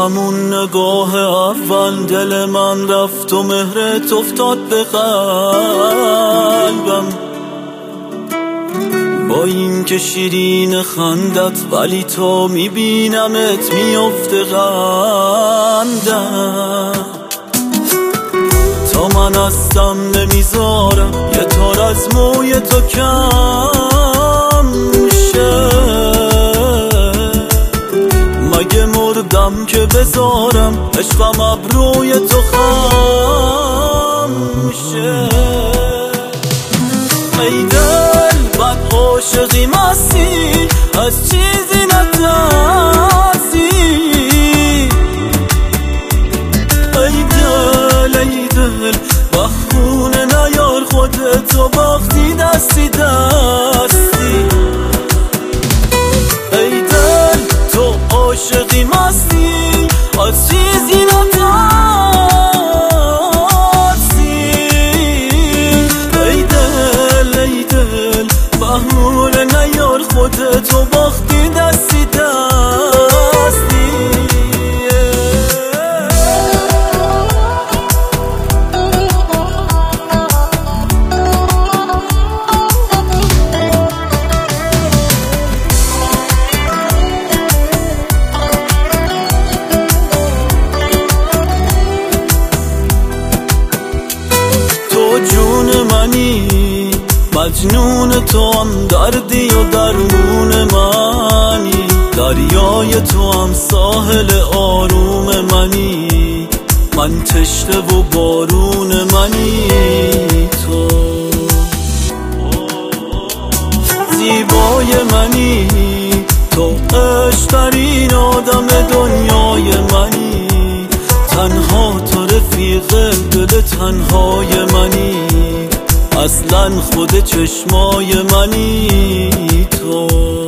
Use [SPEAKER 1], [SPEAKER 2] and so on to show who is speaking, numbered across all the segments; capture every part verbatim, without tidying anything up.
[SPEAKER 1] همون نگاه اول دل من رفت و مهرت افتاد به قلبم. با این که شیرین خندت ولی تو میبینمت میفته قندم. تا من هستم نمیذارم یه تار از موی تو کم میشه. مگه مردم که بذارم عشقم ابروی تو خم میشه. ای دل بد عاشقی مستی از چیزی نترسی. ای دل ای دل بخونه نیار خودتو باختی دستی دستی. ای دل تو عاشقی مستی از چیزی نترسی. ای دل ای دل بهونه نیار خودتو باختی دستی دستی. جون منی مجنون تو هم دردی و درمون منی. دریای تو هم ساحل آروم منی. من تشنه و بارون منی. تو زیبای منی. تو عشق‌ترین آدم دنیای منی. تنها تو رفیق دل تنهای منی. اصلا خود چشمای منی تو.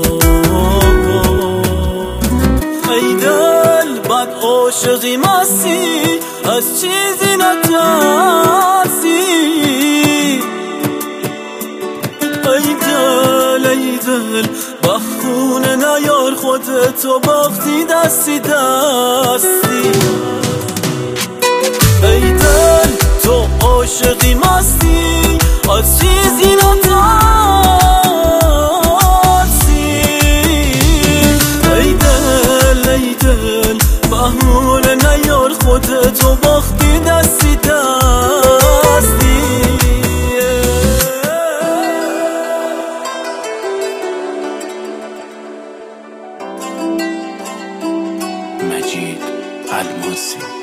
[SPEAKER 1] ای دل بد عاشقی مستی از چیزی نترسی. ای دل ای دل بخونه نیار خودتو باختی دستی دستی. ای دل تو عاشقی مستی از چیزی نترسی. ای دل ای دل بهونه نیار خودتو باختی دستی دستی.
[SPEAKER 2] مجید الماسی.